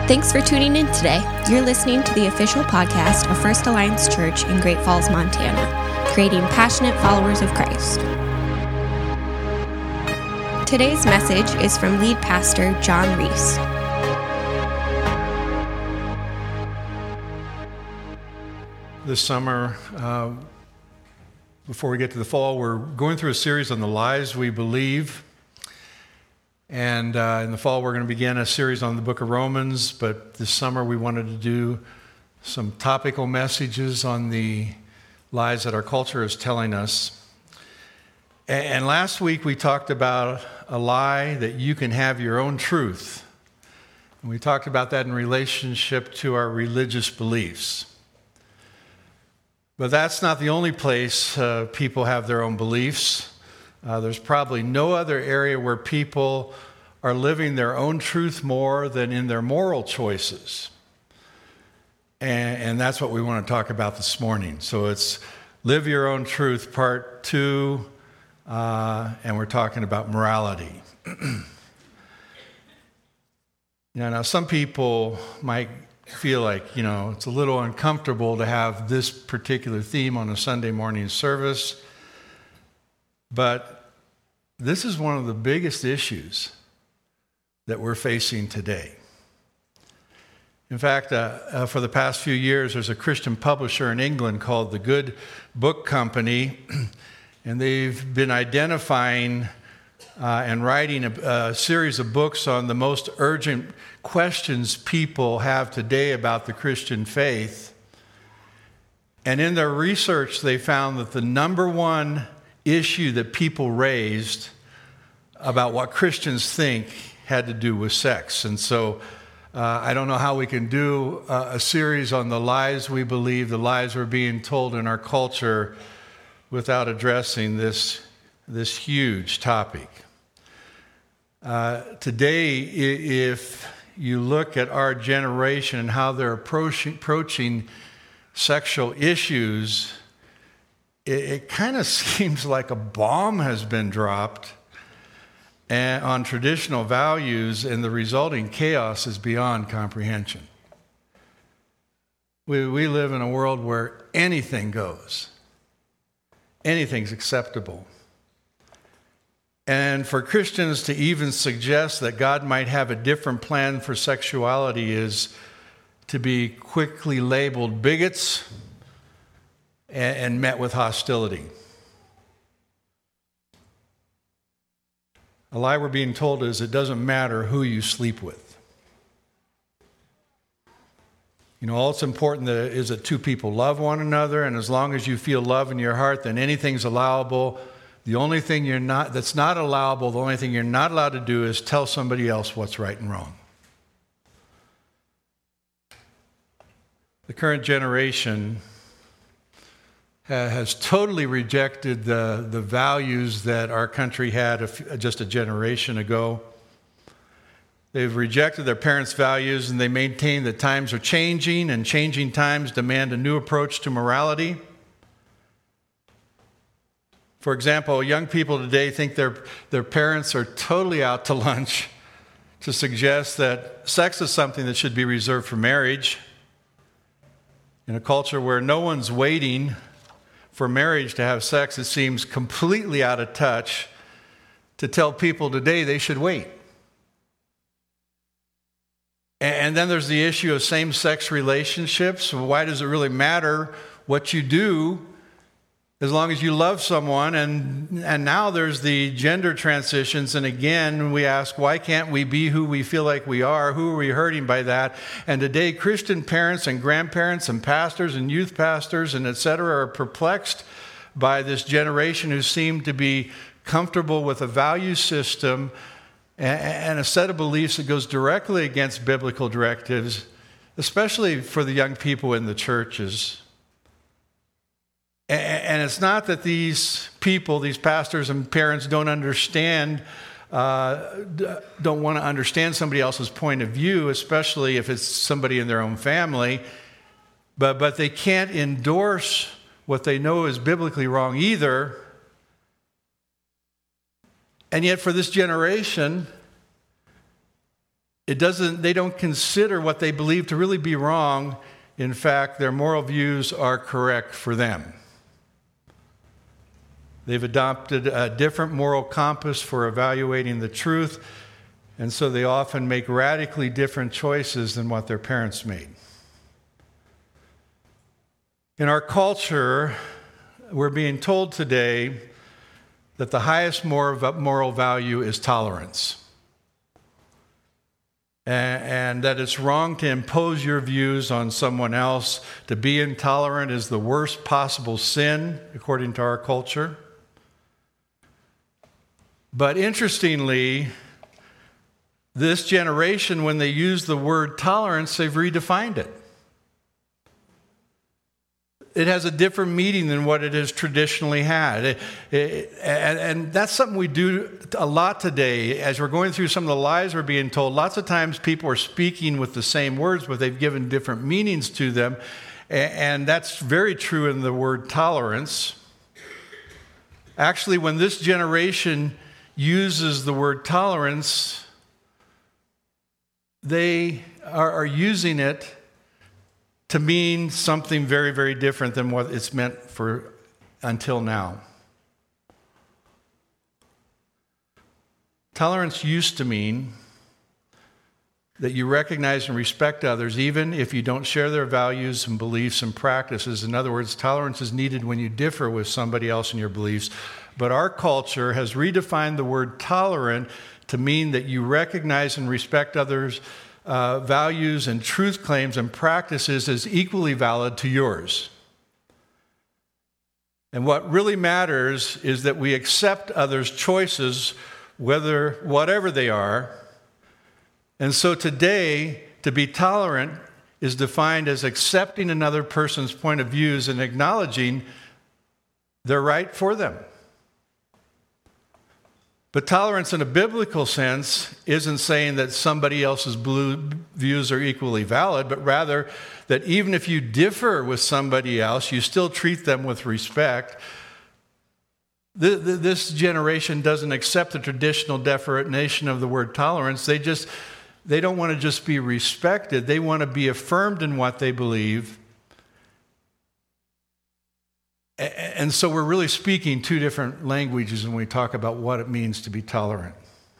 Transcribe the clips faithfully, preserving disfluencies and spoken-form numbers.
Thanks for tuning in today. You're listening to the official podcast of First Alliance Church in Great Falls, Montana, creating passionate followers of Christ. Today's message is from lead pastor John Reese. This summer, uh, before we get to the fall, we're going through a series on the lies we believe. And uh, in the fall, we're going to begin a series on the book of Romans. But this summer, we wanted to do some topical messages on the lies that our culture is telling us. And, and last week, we talked about a lie that you can have your own truth. And we talked about that in relationship to our religious beliefs. But that's not the only place uh, people have their own beliefs. Uh, there's probably no other area where people are living their own truth more than in their moral choices. And, and that's what we want to talk about this morning. So it's Live Your Own Truth, part two, uh, and we're talking about morality. now, now, some people might feel like, you know, it's a little uncomfortable to have this particular theme on a Sunday morning service. But this is one of the biggest issues that we're facing today. In fact, uh, uh, for the past few years, there's a Christian publisher in England called the Good Book Company, and they've been identifying uh, and writing a, a series of books on the most urgent questions people have today about the Christian faith. And in their research, they found that the number one issue that people raised about what Christians think had to do with sex. And so uh, I don't know how we can do uh, a series on the lies we believe, the lies we're being told in our culture, without addressing this, this huge topic. Uh, today, if you look at our generation and how they're approaching, approaching sexual issues, it, it kind of seems like a bomb has been dropped and, on traditional values, and the resulting chaos is beyond comprehension. We, we live in a world where anything goes. Anything's acceptable. And for Christians to even suggest that God might have a different plan for sexuality is to be quickly labeled bigots and, and met with hostility. A lie we're being told is it doesn't matter who you sleep with. You know, all it's important is that two people love one another, and as long as you feel love in your heart, then anything's allowable. The only thing you're not, that's not allowable, the only thing you're not allowed to do is tell somebody else what's right and wrong. The current generation ha- has totally rejected the, the values that our country had a f- just a generation ago. They've rejected their parents' values, and they maintain that times are changing, and changing times demand a new approach to morality. For example, young people today think their, their parents are totally out to lunch to suggest that sex is something that should be reserved for marriage. In a culture where no one's waiting for marriage to have sex, it seems completely out of touch to tell people today they should wait. And then there's the issue of same-sex relationships. Why does it really matter what you do as long as you love someone? And and now there's the gender transitions. And again, we ask, why can't we be who we feel like we are? Who are we hurting by that? And today, Christian parents and grandparents and pastors and youth pastors and et cetera are perplexed by this generation who seem to be comfortable with a value system and a set of beliefs that goes directly against biblical directives, especially for the young people in the churches. And it's not that these people, these pastors and parents don't understand, uh, don't want to understand somebody else's point of view, especially if it's somebody in their own family, but, but they can't endorse what they know is biblically wrong either. And yet for this generation, it doesn't, they don't consider what they believe to really be wrong. In fact, their moral views are correct for them. They've adopted a different moral compass for evaluating the truth, and so they often make radically different choices than what their parents made. In our culture, we're being told today that the highest moral value is tolerance. And that it's wrong to impose your views on someone else. To be intolerant is the worst possible sin, according to our culture. But interestingly, this generation, when they use the word tolerance, they've redefined it. It has a different meaning than what it has traditionally had. It, it, and, and that's something we do a lot today. As we're going through some of the lies we're being told, lots of times people are speaking with the same words, but they've given different meanings to them. And, and that's very true in the word tolerance. Actually, when this generation uses the word tolerance, they are, are using it to mean something very, very different than what it's meant for until now. Tolerance used to mean that you recognize and respect others even if you don't share their values and beliefs and practices. In other words, tolerance is needed when you differ with somebody else in your beliefs. But our culture has redefined the word tolerant to mean that you recognize and respect others' Uh, values and truth claims and practices as equally valid to yours. And what really matters is that we accept others' choices, whether whatever they are. And so today, to be tolerant is defined as accepting another person's point of views and acknowledging their right for them. But tolerance in a biblical sense isn't saying that somebody else's views are equally valid, but rather that even if you differ with somebody else, you still treat them with respect. This generation doesn't accept the traditional definition of the word tolerance. They just, they don't want to just be respected. They want to be affirmed in what they believe. And so we're really speaking two different languages when we talk about what it means to be tolerant.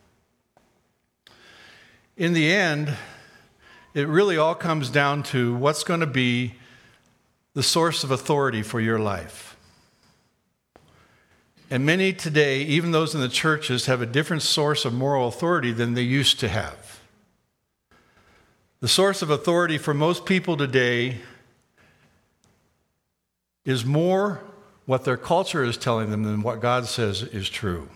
In the end, it really all comes down to what's going to be the source of authority for your life. And many today, even those in the churches, have a different source of moral authority than they used to have. The source of authority for most people today is more what their culture is telling them than what God says is true.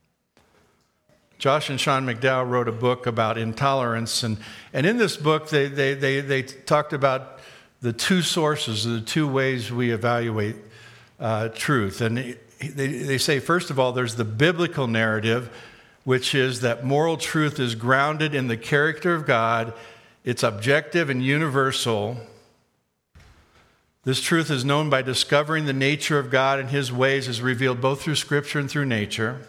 Josh and Sean McDowell wrote a book about intolerance, and, and in this book they, they, they, they talked about the two sources, the two ways we evaluate uh, truth. And they, they say, first of all, there's the biblical narrative, which is that moral truth is grounded in the character of God. It's objective and universal. This truth is known by discovering the nature of God and his ways as revealed both through Scripture and through nature.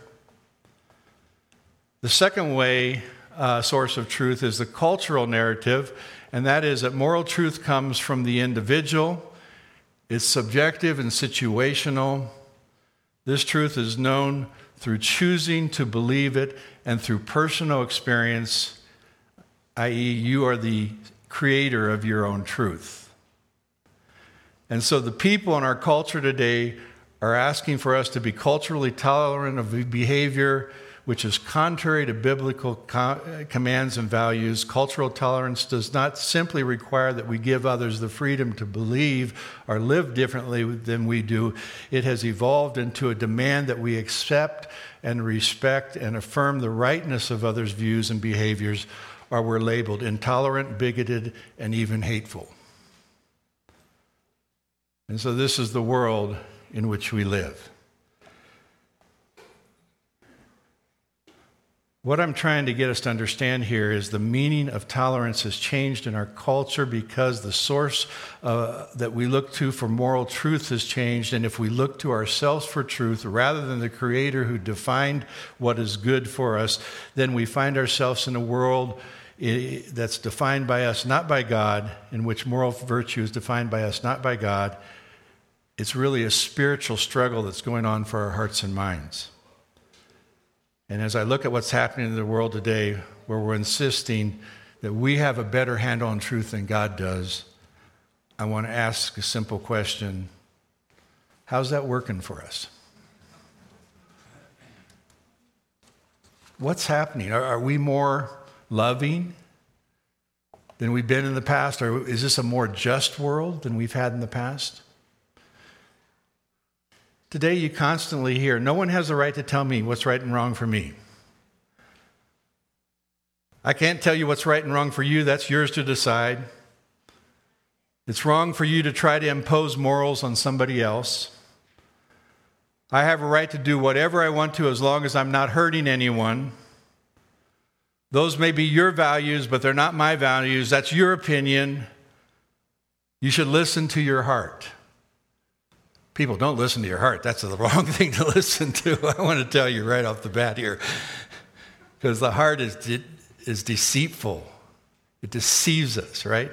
The second way, uh, source of truth is the cultural narrative, and that is that moral truth comes from the individual. It's subjective and situational. This truth is known through choosing to believe it and through personal experience, that is, you are the creator of your own truth. And so the people in our culture today are asking for us to be culturally tolerant of behavior which is contrary to biblical co- commands and values. Cultural tolerance does not simply require that we give others the freedom to believe or live differently than we do. It has evolved into a demand that we accept and respect and affirm the rightness of others' views and behaviors, or we're labeled intolerant, bigoted, and even hateful. And so this is the world in which we live. What I'm trying to get us to understand here is the meaning of tolerance has changed in our culture because the source uh, that we look to for moral truth has changed. And if we look to ourselves for truth rather than the Creator who defined what is good for us, then we find ourselves in a world that's defined by us, not by God, in which moral virtue is defined by us, not by God. It's really a spiritual struggle that's going on for our hearts and minds. And as I look at what's happening in the world today, where we're insisting that we have a better handle on truth than God does, I want to ask a simple question. How's that working for us? What's happening? Are, are we more loving than we've been in the past? Or is this a more just world than we've had in the past? Today you constantly hear, no one has the right to tell me what's right and wrong for me. I can't tell you what's right and wrong for you. That's yours to decide. It's wrong for you to try to impose morals on somebody else. I have a right to do whatever I want to as long as I'm not hurting anyone. Those may be your values, but they're not my values. That's your opinion. You should listen to your heart. People, don't listen to your heart. That's the wrong thing to listen to. I want to tell you right off the bat here. Because the heart is, de- is deceitful. It deceives us, right?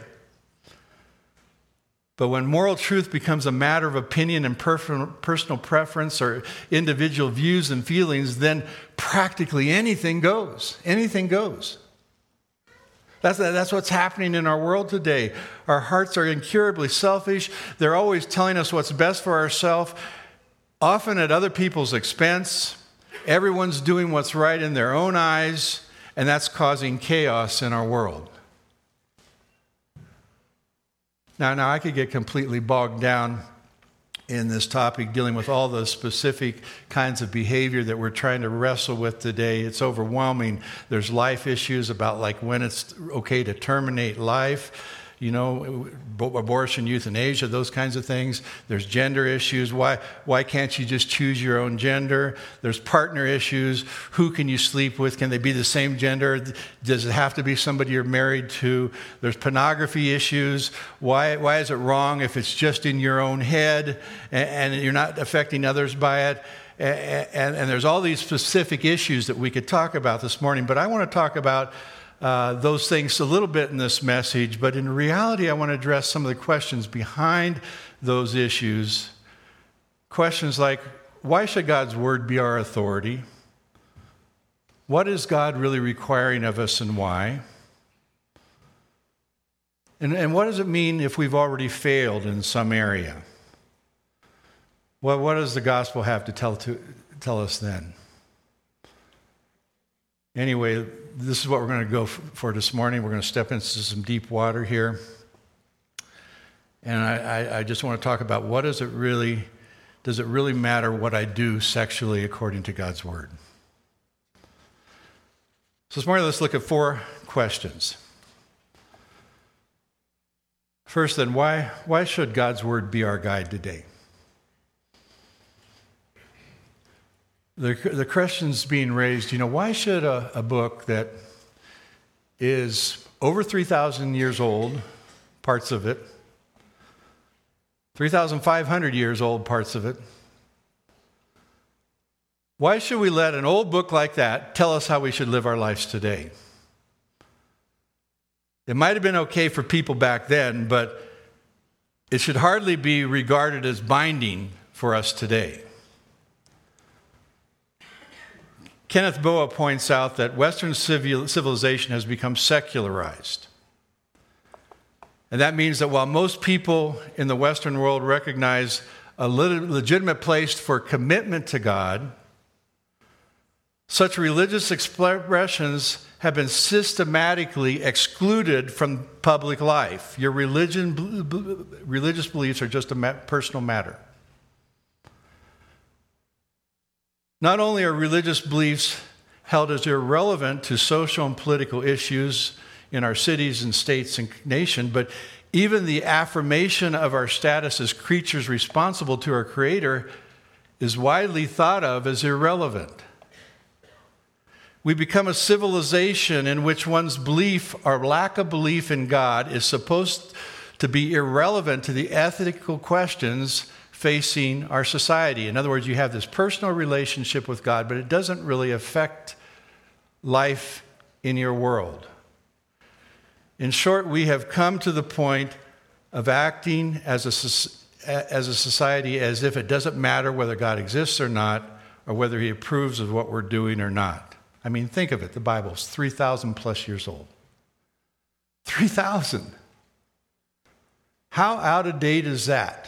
But when moral truth becomes a matter of opinion and personal preference or individual views and feelings, then practically anything goes. Anything goes. That's, that's what's happening in our world today. Our hearts are incurably selfish. They're always telling us what's best for ourselves, often at other people's expense. Everyone's doing what's right in their own eyes, and that's causing chaos in our world. Now, now I could get completely bogged down in this topic, dealing with all the specific kinds of behavior that we're trying to wrestle with today. It's overwhelming. There's life issues about like when it's okay to terminate life, you know, abortion, euthanasia, those kinds of things. There's gender issues. Why, why can't you just choose your own gender? There's partner issues. Who can you sleep with? Can they be the same gender? Does it have to be somebody you're married to? There's pornography issues. Why, why is it wrong if it's just in your own head and, and you're not affecting others by it? And, and, and there's all these specific issues that we could talk about this morning, but I want to talk about Uh, those things a little bit in this message, but in reality, I want to address some of the questions behind those issues. Questions like, why should God's word be our authority? What is God really requiring of us and why? And, and what does it mean if we've already failed in some area? Well, what does the gospel have to tell, to, tell us then? Anyway, this is what we're going to go for this morning. We're going to step into some deep water here. And I, I, I just want to talk about what does it really, does it really matter what I do sexually according to God's word? So this morning, let's look at four questions. First then, why, why should God's word be our guide today? The, the question's being raised, you know, why should a, a book that is over three thousand years old, parts of it, three thousand five hundred years old, parts of it, why should we let an old book like that tell us how we should live our lives today? It might have been okay for people back then, but it should hardly be regarded as binding for us today. Kenneth Boa points out that Western civilization has become secularized. And that means that while most people in the Western world recognize a legitimate place for commitment to God, such religious expressions have been systematically excluded from public life. Your religion, religious beliefs are just a personal matter. Not only are religious beliefs held as irrelevant to social and political issues in our cities and states and nation, but even the affirmation of our status as creatures responsible to our Creator is widely thought of as irrelevant. We become a civilization in which one's belief or lack of belief in God is supposed to be irrelevant to the ethical questions facing our society. In other words, you have this personal relationship with God, but it doesn't really affect life in your world. In short, we have come to the point of acting as a, as a society as if it doesn't matter whether God exists or not, or whether he approves of what we're doing or not. I mean, think of it. The Bible's three thousand plus years old. three thousand. How out of date is that?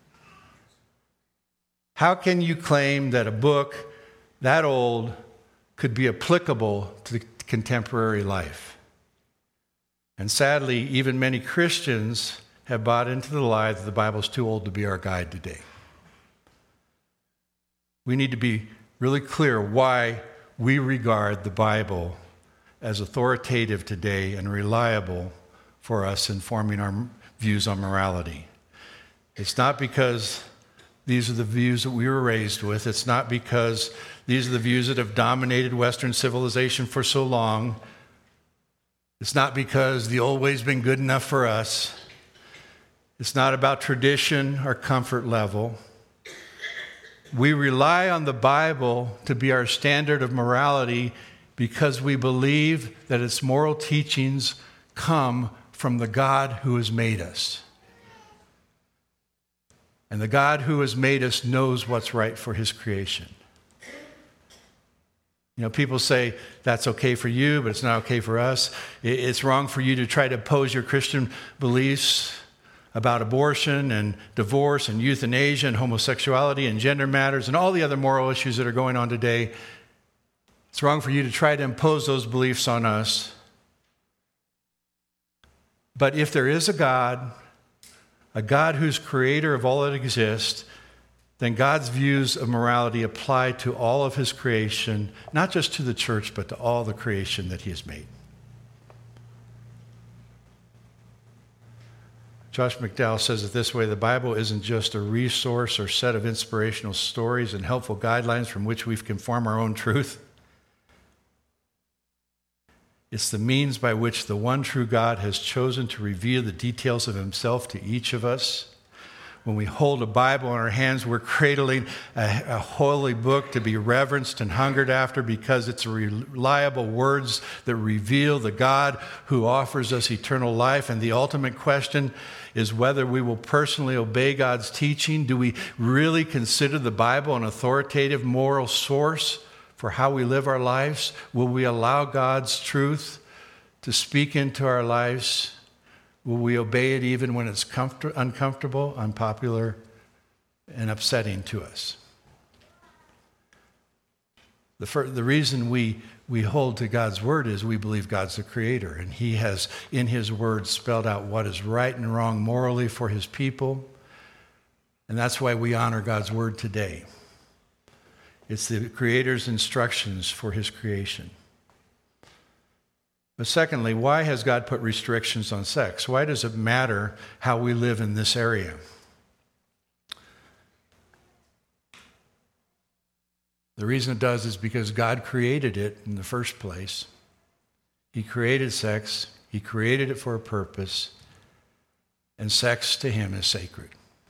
How can you claim that a book that old could be applicable to contemporary life? And sadly, even many Christians have bought into the lie that the Bible's too old to be our guide today. We need to be really clear why we regard the Bible as authoritative today and reliable for us in forming our views on morality. It's not because these are the views that we were raised with. It's not because these are the views that have dominated Western civilization for so long. It's not because the old way's been good enough for us. It's not about tradition or comfort level. We rely on the Bible to be our standard of morality because we believe that its moral teachings come from the God who has made us. And the God who has made us knows what's right for his creation. You know, people say that's okay for you, but it's not okay for us. It's wrong for you to try to oppose your Christian beliefs about abortion and divorce and euthanasia and homosexuality and gender matters and all the other moral issues that are going on today. It's wrong for you to try to impose those beliefs on us. But if there is a God, a God who's creator of all that exists, then God's views of morality apply to all of his creation, not just to the church, but to all the creation that he has made. Josh McDowell says it this way: the Bible isn't just a resource or set of inspirational stories and helpful guidelines from which we can form our own truth. It's the means by which the one true God has chosen to reveal the details of himself to each of us. When we hold a Bible in our hands, we're cradling a, a holy book to be reverenced and hungered after because it's reliable words that reveal the God who offers us eternal life. And the ultimate question is whether we will personally obey God's teaching. Do we really consider the Bible an authoritative moral source for how we live our lives? Will we allow God's truth to speak into our lives? Will we obey it even when it's comfort- uncomfortable, unpopular, and upsetting to us? The, fir- the reason we, we hold to God's word is we believe God's the creator, and he has, in his word, spelled out what is right and wrong morally for his people. And that's why we honor God's word today. It's the creator's instructions for his creation. But secondly, why has God put restrictions on sex? Why does it matter how we live in this area? The reason it does is because God created it in the first place. He created sex. He created it for a purpose. And sex to him is sacred.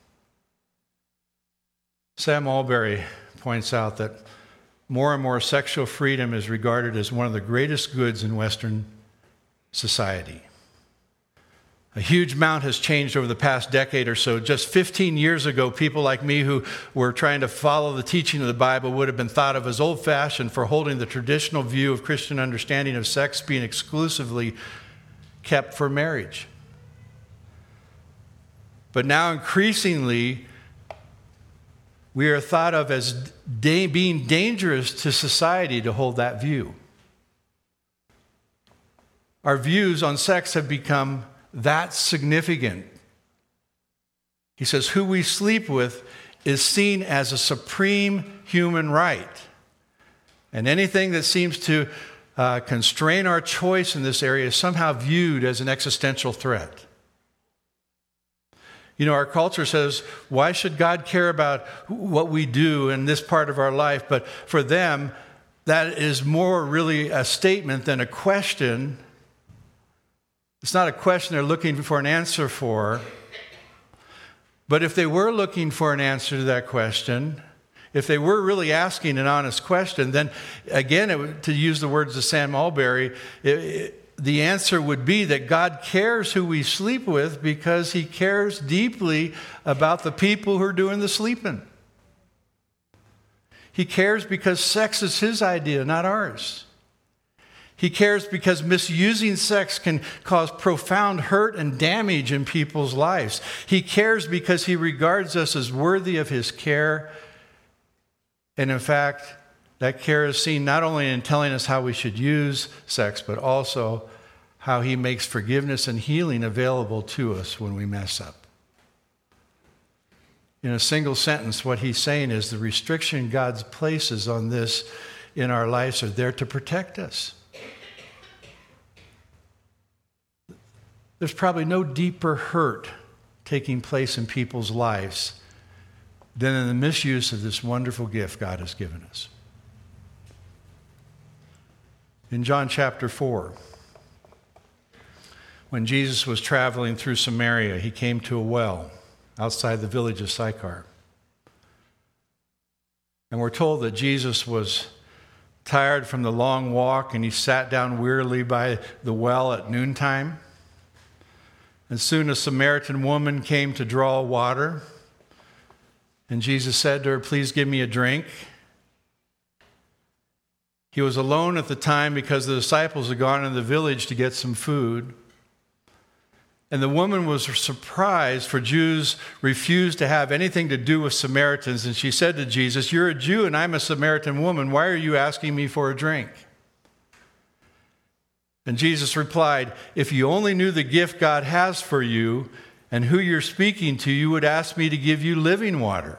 Sam Allberry points out that more and more sexual freedom is regarded as one of the greatest goods in Western society. A huge amount has changed over the past decade or so. Just fifteen years ago, people like me who were trying to follow the teaching of the Bible would have been thought of as old-fashioned for holding the traditional view of Christian understanding of sex being exclusively kept for marriage. But now increasingly, we are thought of as da- being dangerous to society to hold that view. Our views on sex have become that significant. He says, who we sleep with is seen as a supreme human right. And anything that seems to uh, constrain our choice in this area is somehow viewed as an existential threat. You know, our culture says, why should God care about what we do in this part of our life? But for them, that is more really a statement than a question. It's not a question they're looking for an answer for. But if they were looking for an answer to that question, if they were really asking an honest question, then again, it, to use the words of Sam Allberry, it, it, the answer would be that God cares who we sleep with because he cares deeply about the people who are doing the sleeping. He cares because sex is his idea, not ours. He cares because misusing sex can cause profound hurt and damage in people's lives. He cares because he regards us as worthy of his care. And in fact, that care is seen not only in telling us how we should use sex, but also how he makes forgiveness and healing available to us when we mess up. In a single sentence, what he's saying is the restriction God places on this in our lives are there to protect us. There's probably no deeper hurt taking place in people's lives than in the misuse of this wonderful gift God has given us. In John chapter four, when Jesus was traveling through Samaria, he came to a well outside the village of Sychar. And we're told that Jesus was tired from the long walk, and he sat down wearily by the well at noontime. And soon a Samaritan woman came to draw water. And Jesus said to her, "Please give me a drink." He was alone at the time because the disciples had gone in the village to get some food. And the woman was surprised, for Jews refused to have anything to do with Samaritans. And she said to Jesus, "You're a Jew and I'm a Samaritan woman. Why are you asking me for a drink?" And Jesus replied, "If you only knew the gift God has for you and who you're speaking to, you would ask me to give you living water."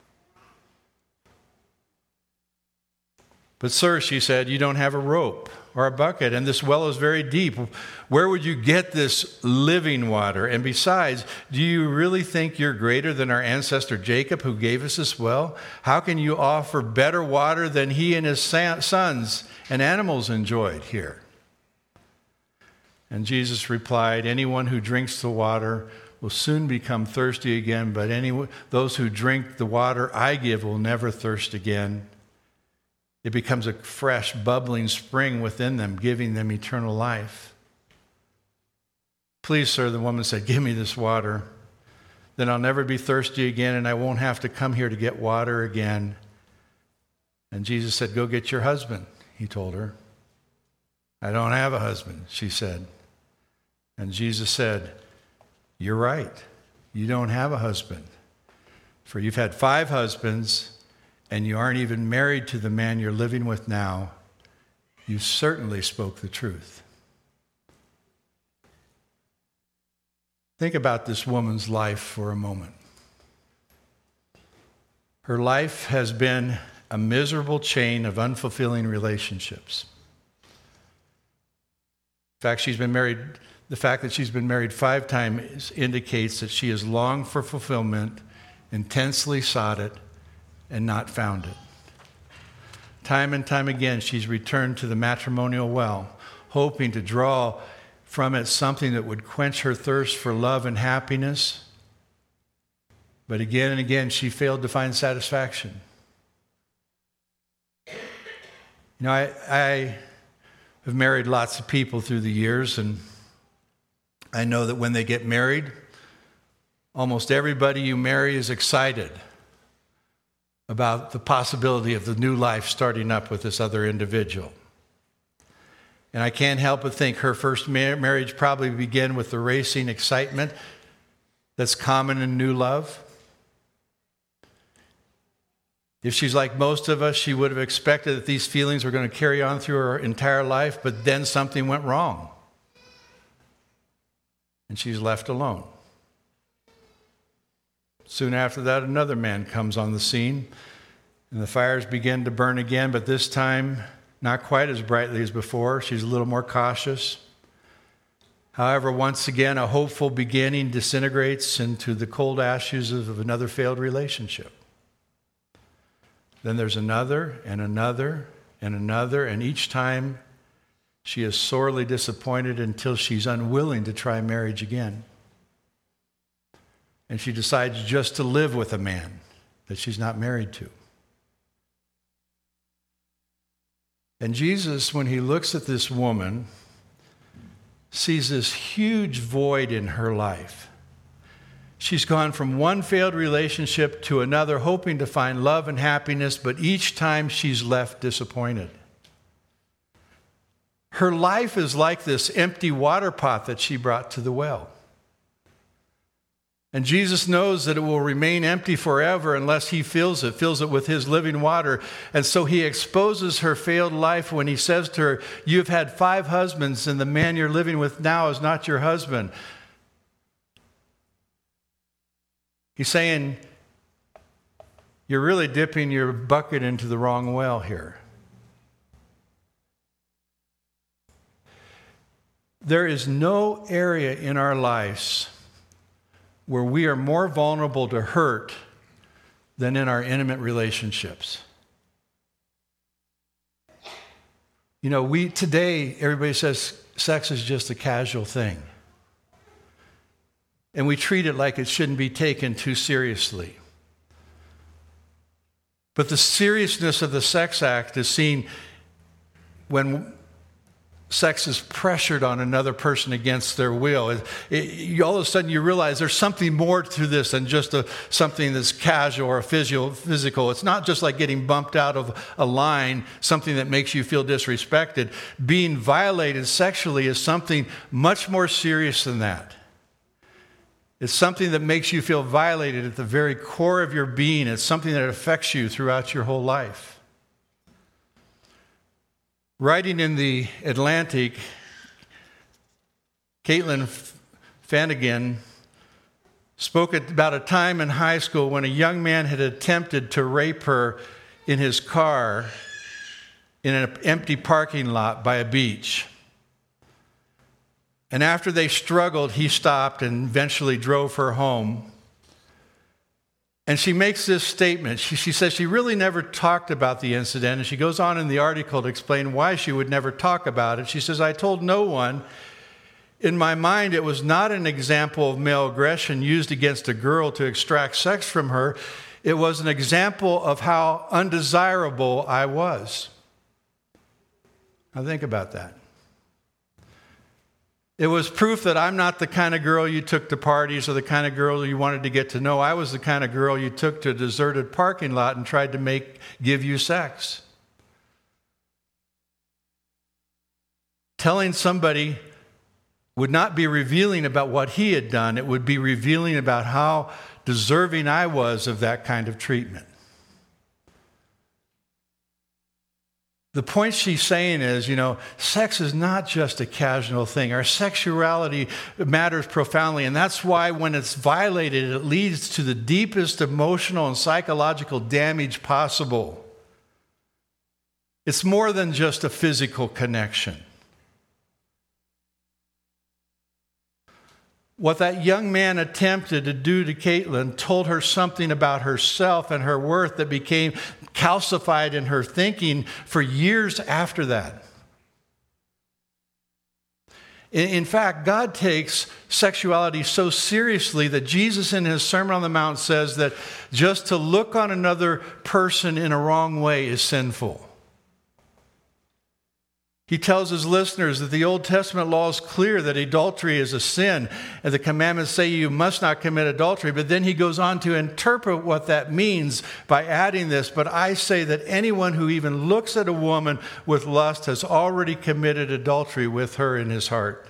"But sir," she said, "you don't have a rope or a bucket, and this well is very deep. Where would you get this living water? And besides, do you really think you're greater than our ancestor Jacob, who gave us this well? How can you offer better water than he and his sons and animals enjoyed here?" And Jesus replied, "Anyone who drinks the water will soon become thirsty again, but any, those who drink the water I give will never thirst again. It becomes a fresh, bubbling spring within them, giving them eternal life." "Please, sir," the woman said, "give me this water. Then I'll never be thirsty again, and I won't have to come here to get water again." And Jesus said, "Go get your husband," he told her. "I don't have a husband," she said. And Jesus said, "You're right. You don't have a husband. For you've had five husbands, and you aren't even married to the man you're living with now. You certainly spoke the truth." Think about this woman's life for a moment. Her life has been a miserable chain of unfulfilling relationships. In fact, she's been married, the fact that she's been married five times indicates that she has longed for fulfillment, intensely sought it, and not found it. Time and time again, she's returned to the matrimonial well, hoping to draw from it something that would quench her thirst for love and happiness. But again and again, she failed to find satisfaction. You know, I, I have married lots of people through the years, and I know that when they get married, almost everybody you marry is excited about the possibility of the new life starting up with this other individual. And I can't help but think her first mar- marriage probably began with the racing excitement that's common in new love. If she's like most of us, she would have expected that these feelings were going to carry on through her entire life, but then something went wrong. And she's left alone. Soon after that, another man comes on the scene, and the fires begin to burn again, but this time not quite as brightly as before. She's a little more cautious. However, once again, a hopeful beginning disintegrates into the cold ashes of another failed relationship. Then there's another and another and another, and each time she is sorely disappointed until she's unwilling to try marriage again. And she decides just to live with a man that she's not married to. And Jesus, when he looks at this woman, sees this huge void in her life. She's gone from one failed relationship to another, hoping to find love and happiness, but each time she's left disappointed. Her life is like this empty water pot that she brought to the well. And Jesus knows that it will remain empty forever unless he fills it, fills it with his living water. And so he exposes her failed life when he says to her, "You've had five husbands, and the man you're living with now is not your husband." He's saying, you're really dipping your bucket into the wrong well here. There is no area in our lives where we are more vulnerable to hurt than in our intimate relationships. You know, we today, everybody says sex is just a casual thing. And we treat it like it shouldn't be taken too seriously. But the seriousness of the sex act is seen when sex is pressured on another person against their will. It, it, all of a sudden you realize there's something more to this than just a, something that's casual or physio, physical. It's not just like getting bumped out of a line, something that makes you feel disrespected. Being violated sexually is something much more serious than that. It's something that makes you feel violated at the very core of your being. It's something that affects you throughout your whole life. Writing in the Atlantic, Caitlin Flanagan spoke about a time in high school when a young man had attempted to rape her in his car in an empty parking lot by a beach. And after they struggled, he stopped and eventually drove her home. And she makes this statement. She, she says she really never talked about the incident. And she goes on in the article to explain why she would never talk about it. She says, "I told no one. In my mind, it was not an example of male aggression used against a girl to extract sex from her. It was an example of how undesirable I was." Now think about that. It was proof that I'm not the kind of girl you took to parties or the kind of girl you wanted to get to know. I was the kind of girl you took to a deserted parking lot and tried to make give you sex. Telling somebody would not be revealing about what he had done. It would be revealing about how deserving I was of that kind of treatment. The point she's saying is, you know, sex is not just a casual thing. Our sexuality matters profoundly, and that's why when it's violated, it leads to the deepest emotional and psychological damage possible. It's more than just a physical connection. What that young man attempted to do to Caitlin told her something about herself and her worth that became calcified in her thinking for years after that. In fact, God takes sexuality so seriously that Jesus in his Sermon on the Mount says that just to look on another person in a wrong way is sinful. He tells his listeners that the Old Testament law is clear that adultery is a sin, and the commandments say you must not commit adultery. But then he goes on to interpret what that means by adding this. But I say that anyone who even looks at a woman with lust has already committed adultery with her in his heart.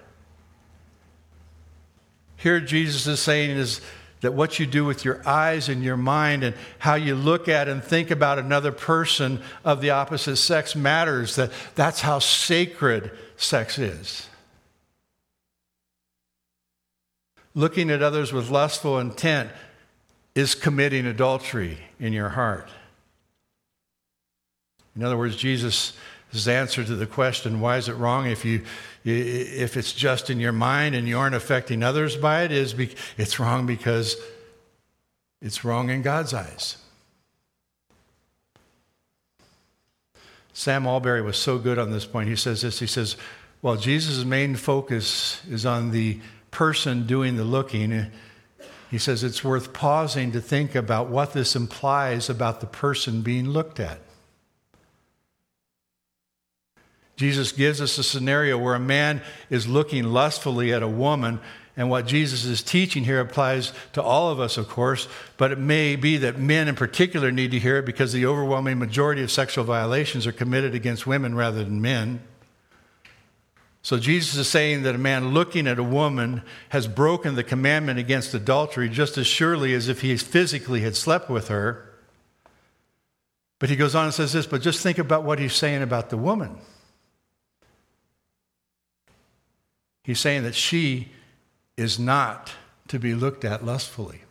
Here Jesus is saying is that what you do with your eyes and your mind and how you look at and think about another person of the opposite sex matters. That that's how sacred sex is. Looking at others with lustful intent is committing adultery in your heart. In other words, Jesus' answer to the question, why is it wrong if you if it's just in your mind and you aren't affecting others by it, is be, it's wrong because it's wrong in God's eyes. Sam Alberry was so good on this point. He says this, he says, well, Jesus' main focus is on the person doing the looking. He says it's worth pausing to think about what this implies about the person being looked at. Jesus gives us a scenario where a man is looking lustfully at a woman, and what Jesus is teaching here applies to all of us, of course, but it may be that men in particular need to hear it because the overwhelming majority of sexual violations are committed against women rather than men. So Jesus is saying that a man looking at a woman has broken the commandment against adultery just as surely as if he physically had slept with her. But he goes on and says this, but just think about what he's saying about the woman. He's saying that she is not to be looked at lustfully.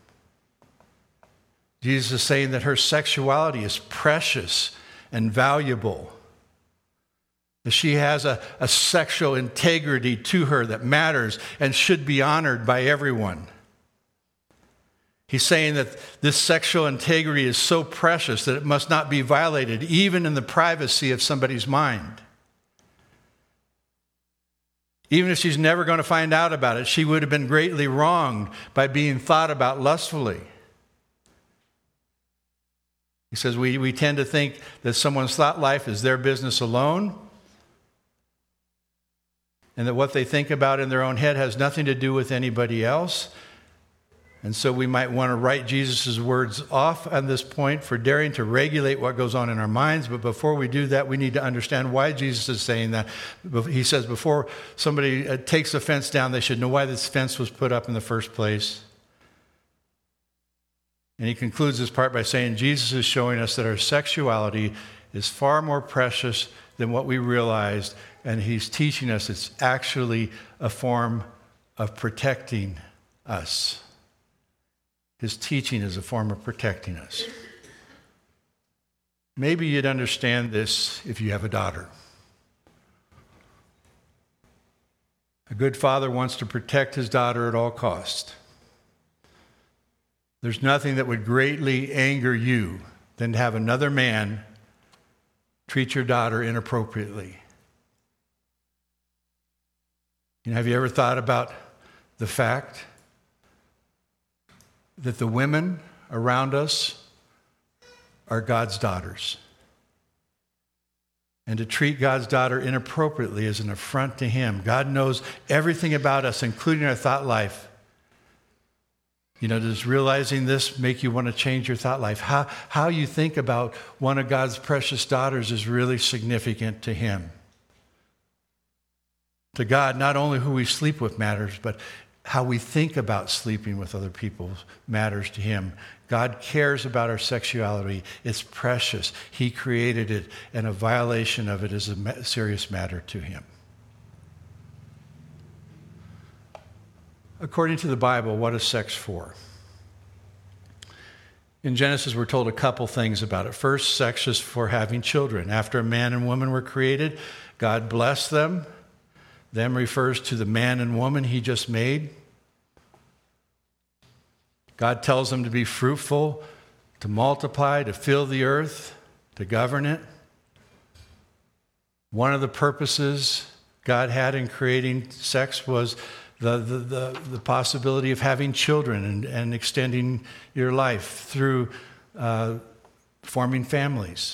Jesus is saying that her sexuality is precious and valuable. That she has a, a sexual integrity to her that matters and should be honored by everyone. He's saying that this sexual integrity is so precious that it must not be violated, even in the privacy of somebody's mind. Even if she's never going to find out about it, she would have been greatly wronged by being thought about lustfully. He says we, we tend to think that someone's thought life is their business alone, and that what they think about in their own head has nothing to do with anybody else. And so we might want to write Jesus' words off on this point for daring to regulate what goes on in our minds. But before we do that, we need to understand why Jesus is saying that. He says before somebody takes a fence down, they should know why this fence was put up in the first place. And he concludes this part by saying Jesus is showing us that our sexuality is far more precious than what we realized. And he's teaching us it's actually a form of protecting us. His teaching is a form of protecting us. Maybe you'd understand this if you have a daughter. A good father wants to protect his daughter at all costs. There's nothing that would greatly anger you than to have another man treat your daughter inappropriately. You know, have you ever thought about the fact that the women around us are God's daughters? And to treat God's daughter inappropriately is an affront to him. God knows everything about us, including our thought life. You know, does realizing this make you want to change your thought life? How, how you think about one of God's precious daughters is really significant to him. To God, not only who we sleep with matters, but how we think about sleeping with other people matters to him. God cares about our sexuality. It's precious. He created it, and a violation of it is a serious matter to him. According to the Bible, what is sex for? In Genesis, we're told a couple things about it. First, sex is for having children. After a man and woman were created, God blessed them. Them refers to the man and woman he just made. God tells them to be fruitful, to multiply, to fill the earth, to govern it. One of the purposes God had in creating sex was the, the, the, the possibility of having children and, and extending your life through uh, forming families.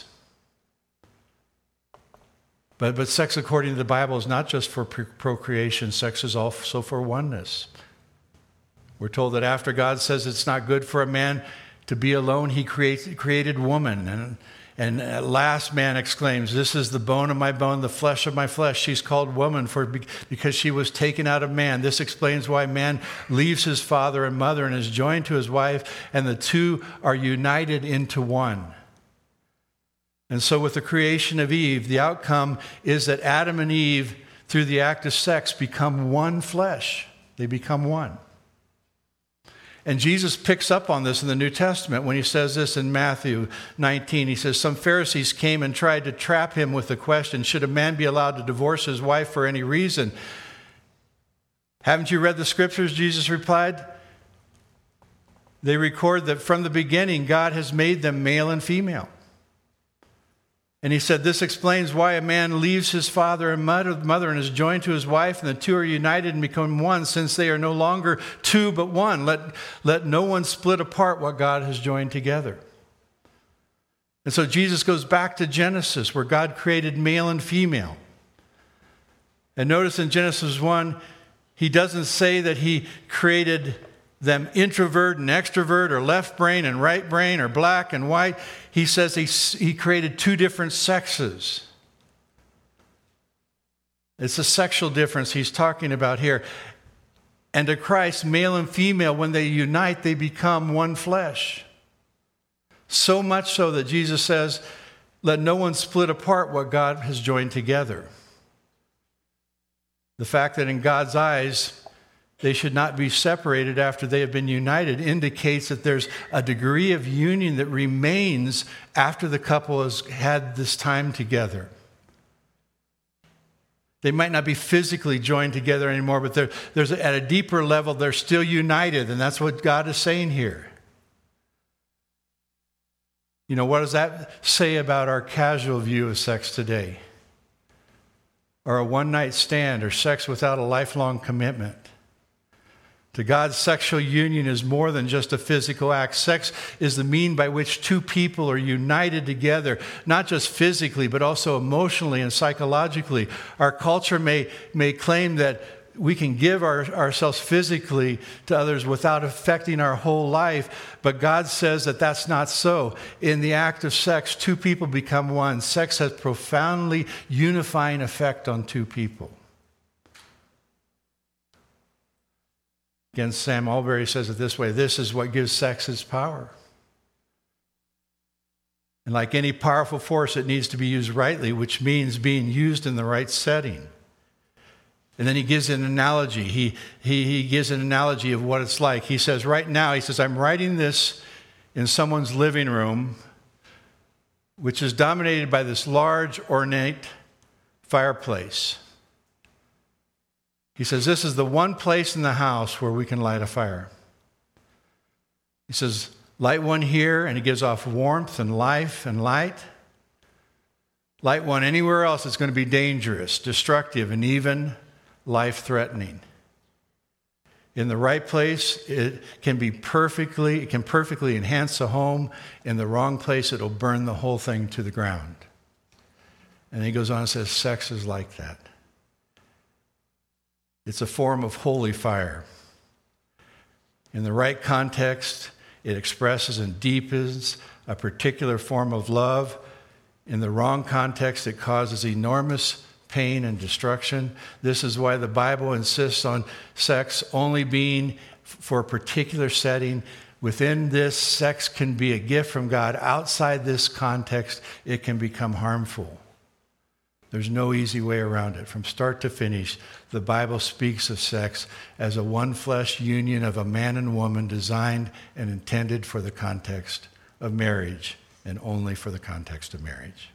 But, but sex, according to the Bible, is not just for procreation. Sex is also for oneness. We're told that after God says it's not good for a man to be alone, he creates, created woman. And, and at last man exclaims, "This is the bone of my bone, the flesh of my flesh." She's called woman for because she was taken out of man. This explains why man leaves his father and mother and is joined to his wife, and the two are united into one. And so with the creation of Eve, the outcome is that Adam and Eve, through the act of sex, become one flesh. They become one. And Jesus picks up on this in the New Testament when he says this in Matthew nineteen. He says, some Pharisees came and tried to trap him with the question, should a man be allowed to divorce his wife for any reason? Haven't you read the scriptures? Jesus replied. They record that from the beginning, God has made them male and female. And he said, this explains why a man leaves his father and mother and is joined to his wife, and the two are united and become one, since they are no longer two but one. Let, let no one split apart what God has joined together. And so Jesus goes back to Genesis, where God created male and female. And notice in Genesis one, he doesn't say that he created them introvert and extrovert or left brain and right brain or black and white. He says he, he created two different sexes. It's a sexual difference he's talking about here. And to Christ, male and female, when they unite, they become one flesh. So much so that Jesus says, let no one split apart what God has joined together. The fact that in God's eyes, they should not be separated after they have been united indicates that there's a degree of union that remains after the couple has had this time together. They might not be physically joined together anymore, but they're, there's a, at a deeper level, they're still united, and that's what God is saying here. You know, what does that say about our casual view of sex today? Or a one-night stand, or sex without a lifelong commitment? To God, sexual union is more than just a physical act. Sex is the mean by which two people are united together, not just physically, but also emotionally and psychologically. Our culture may, may claim that we can give our, ourselves physically to others without affecting our whole life, but God says that that's not so. In the act of sex, two people become one. Sex has profoundly unifying effect on two people. Again, Sam Albury says it this way: this is what gives sex its power. And like any powerful force, it needs to be used rightly, which means being used in the right setting. And then he gives an analogy. He, he, he gives an analogy of what it's like. He says, right now, he says, I'm writing this in someone's living room, which is dominated by this large, ornate fireplace. He says, this is the one place in the house where we can light a fire. He says, light one here, and it gives off warmth and life and light. Light one anywhere else, it's going to be dangerous, destructive, and even life-threatening. In the right place, it can be perfectly, it can perfectly enhance a home. In the wrong place, it'll burn the whole thing to the ground. And he goes on and says, sex is like that. It's a form of holy fire. In the right context, it expresses and deepens a particular form of love. In the wrong context, it causes enormous pain and destruction. This is why the Bible insists on sex only being for a particular setting. Within this, sex can be a gift from God. Outside this context, it can become harmful. There's no easy way around it. From start to finish, the Bible speaks of sex as a one-flesh union of a man and woman designed and intended for the context of marriage, and only for the context of marriage.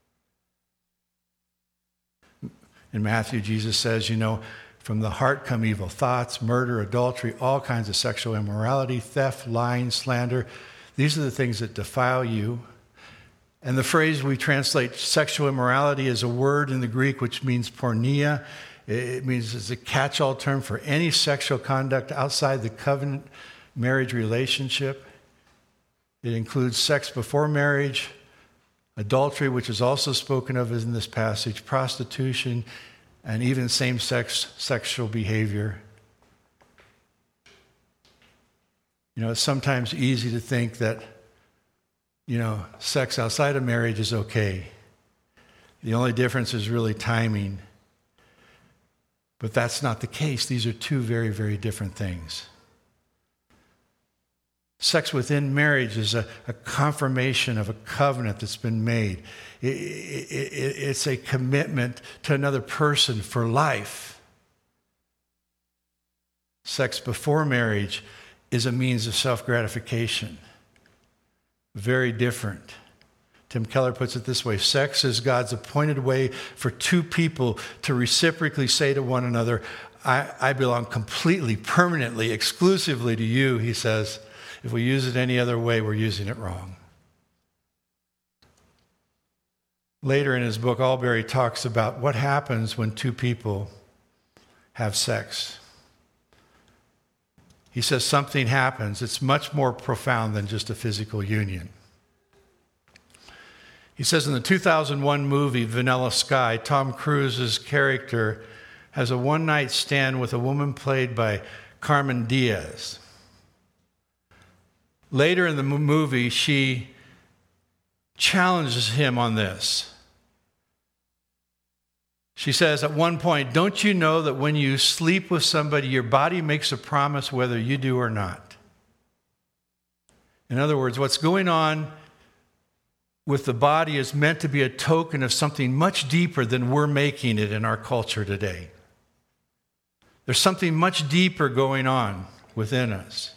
In Matthew, Jesus says, you know, from the heart come evil thoughts, murder, adultery, all kinds of sexual immorality, theft, lying, slander. These are the things that defile you. And the phrase we translate sexual immorality is a word in the Greek which means porneia. It means it's a catch-all term for any sexual conduct outside the covenant marriage relationship. It includes sex before marriage, adultery, which is also spoken of in this passage, prostitution, and even same-sex sexual behavior. You know, it's sometimes easy to think that, you know, sex outside of marriage is okay. The only difference is really timing. But that's not the case. These are two very, very different things. Sex within marriage is a, a confirmation of a covenant that's been made. It, it, it, it's a commitment to another person for life. Sex before marriage is a means of self-gratification. Very different. Tim Keller puts it this way: sex is God's appointed way for two people to reciprocally say to one another, I, I belong completely, permanently, exclusively to you, he says. If we use it any other way, we're using it wrong. Later in his book, Albury talks about what happens when two people have sex. He says something happens. It's much more profound than just a physical union. He says in the two thousand one movie, Vanilla Sky, Tom Cruise's character has a one-night stand with a woman played by Carmen Diaz. Later in the movie, she challenges him on this. She says at one point, "Don't you know that when you sleep with somebody, your body makes a promise whether you do or not?" In other words, what's going on with the body is meant to be a token of something much deeper than we're making it in our culture today. There's something much deeper going on within us.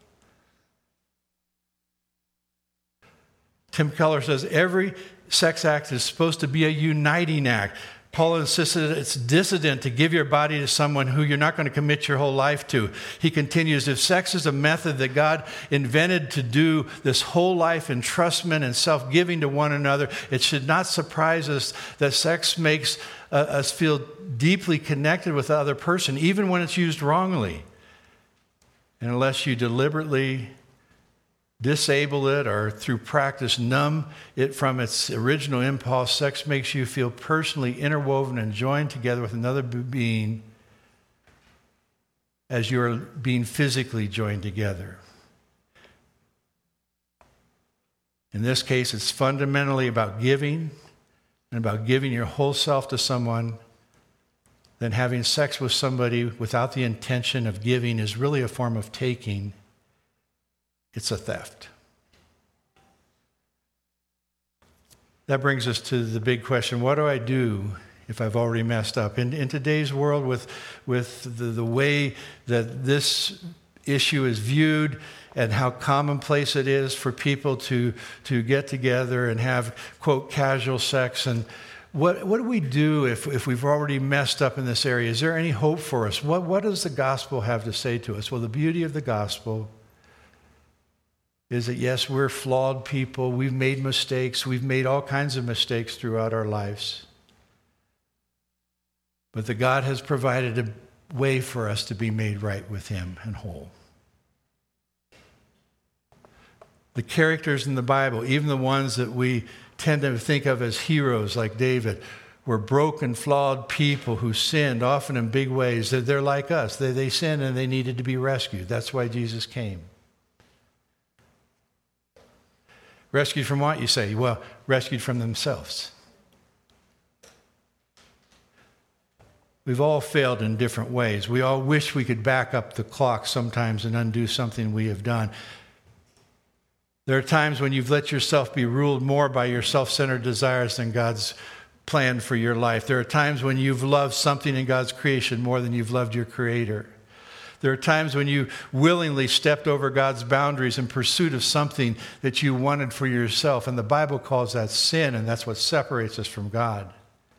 Tim Keller says every sex act is supposed to be a uniting act. Paul insisted it's dissident to give your body to someone who you're not going to commit your whole life to. He continues, if sex is a method that God invented to do this whole life entrustment and self-giving to one another, it should not surprise us that sex makes uh, us feel deeply connected with the other person, even when it's used wrongly. And unless you deliberately disable it or through practice numb it from its original impulse, sex makes you feel personally interwoven and joined together with another being as you're being physically joined together. In this case, it's fundamentally about giving and about giving your whole self to someone. Then having sex with somebody without the intention of giving is really a form of taking. It's a theft. That brings us to the big question, what do I do if I've already messed up? In, in today's world, with, with the, the way that this issue is viewed and how commonplace it is for people to, to get together and have, quote, casual sex, and what, what do we do if, if we've already messed up in this area? Is there any hope for us? What, what does the gospel have to say to us? Well, the beauty of the gospel is that, yes, we're flawed people. We've made mistakes. We've made all kinds of mistakes throughout our lives. But that God has provided a way for us to be made right with Him and whole. The characters in the Bible, even the ones that we tend to think of as heroes like David, were broken, flawed people who sinned, often in big ways. They're, they're like us. They, they sinned and they needed to be rescued. That's why Jesus came. Rescued from what, you say? Well, rescued from themselves. We've all failed in different ways. We all wish we could back up the clock sometimes and undo something we have done. There are times when you've let yourself be ruled more by your self-centered desires than God's plan for your life. There are times when you've loved something in God's creation more than you've loved your Creator. There are times when you willingly stepped over God's boundaries in pursuit of something that you wanted for yourself. And the Bible calls that sin, and that's what separates us from God.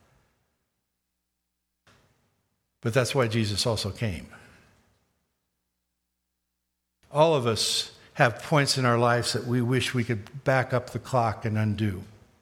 But that's why Jesus also came. All of us have points in our lives that we wish we could back up the clock and undo.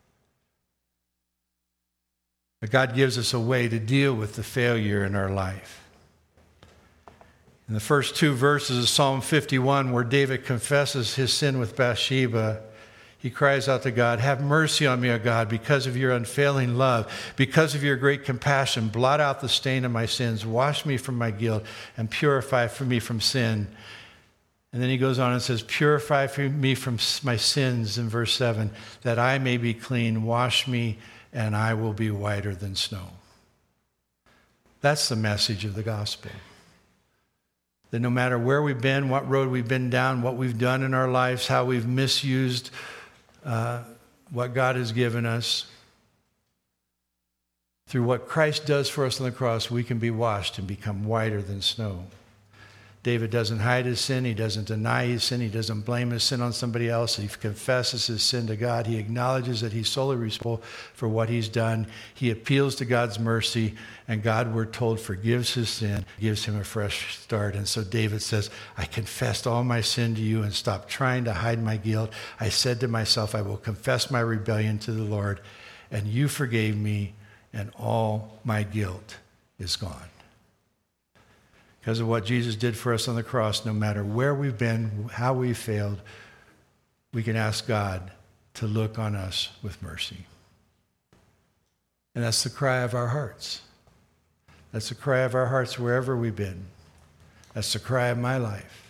But God gives us a way to deal with the failure in our life. In the first two verses of Psalm fifty-one, where David confesses his sin with Bathsheba, he cries out to God, "Have mercy on me, O God, because of your unfailing love, because of your great compassion. Blot out the stain of my sins, wash me from my guilt, and purify for me from sin." And then he goes on and says, "Purify for me from my sins," in verse seven, "that I may be clean. Wash me, and I will be whiter than snow." That's the message of the gospel. That no matter where we've been, what road we've been down, what we've done in our lives, how we've misused uh, what God has given us, through what Christ does for us on the cross, we can be washed and become whiter than snow. David doesn't hide his sin. He doesn't deny his sin. He doesn't blame his sin on somebody else. He confesses his sin to God. He acknowledges that he's solely responsible for what he's done. He appeals to God's mercy, and God, we're told, forgives his sin, gives him a fresh start. And so David says, "I confessed all my sin to you and stopped trying to hide my guilt. I said to myself, I will confess my rebellion to the Lord, and you forgave me, and all my guilt is gone." Because of what Jesus did for us on the cross, no matter where we've been, how we've failed, we can ask God to look on us with mercy. And that's the cry of our hearts. That's the cry of our hearts wherever we've been. That's the cry of my life.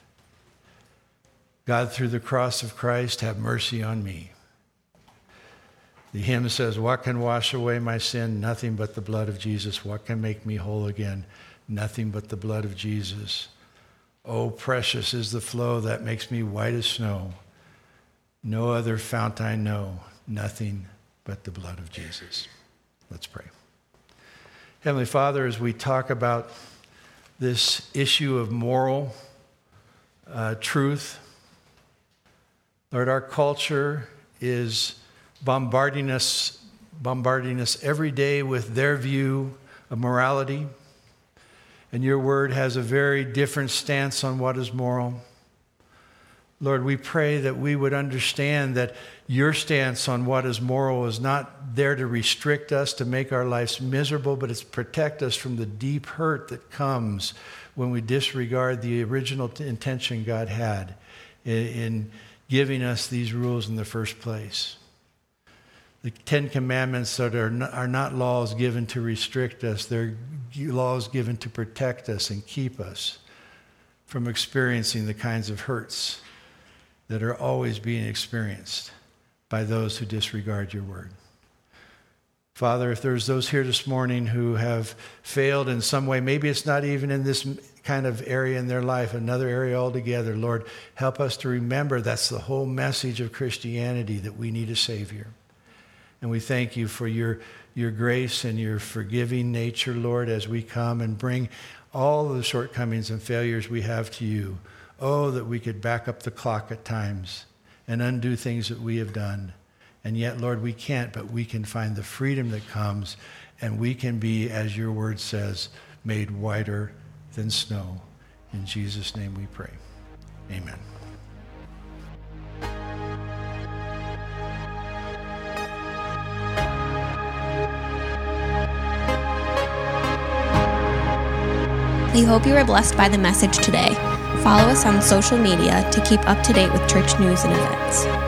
God, through the cross of Christ, have mercy on me. The hymn says, what can wash away my sin? Nothing but the blood of Jesus. What can make me whole again? Nothing but the blood of Jesus. Oh, precious is the flow that makes me white as snow. No other fount I know, nothing but the blood of Jesus. Let's pray. Heavenly Father, as we talk about this issue of moral uh, truth, Lord, our culture is bombarding us, bombarding us every day with their view of morality. And your word has a very different stance on what is moral. Lord, we pray that we would understand that your stance on what is moral is not there to restrict us, to make our lives miserable, but it's to protect us from the deep hurt that comes when we disregard the original intention God had in, in giving us these rules in the first place. The Ten Commandments that are not, are not laws given to restrict us. They're laws given to protect us and keep us from experiencing the kinds of hurts that are always being experienced by those who disregard your word. Father, if there's those here this morning who have failed in some way, maybe it's not even in this kind of area in their life, another area altogether, Lord, help us to remember that's the whole message of Christianity, that we need a Savior. And we thank you for your, your grace and your forgiving nature, Lord, as we come and bring all of the shortcomings and failures we have to you. Oh, that we could back up the clock at times and undo things that we have done. And yet, Lord, we can't, but we can find the freedom that comes, and we can be, as your word says, made whiter than snow. In Jesus' name we pray. Amen. We hope you were blessed by the message today. Follow us on social media to keep up to date with church news and events.